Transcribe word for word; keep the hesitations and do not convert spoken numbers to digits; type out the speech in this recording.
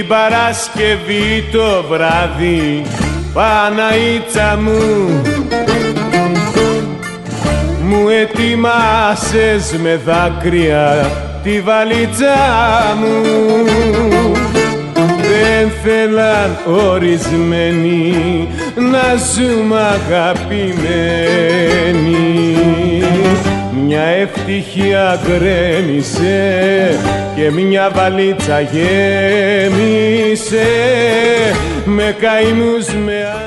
Την Παρασκευή το βράδυ, Παναήτσα μου, μου ετοιμάσες με δάκρυα τη βαλίτσα μου. Δεν θέλαν ορισμένοι να ζούμε αγαπημένοι. Μια ευτυχία γκρέμισε και μια βαλίτσα γέμισε με καημούς με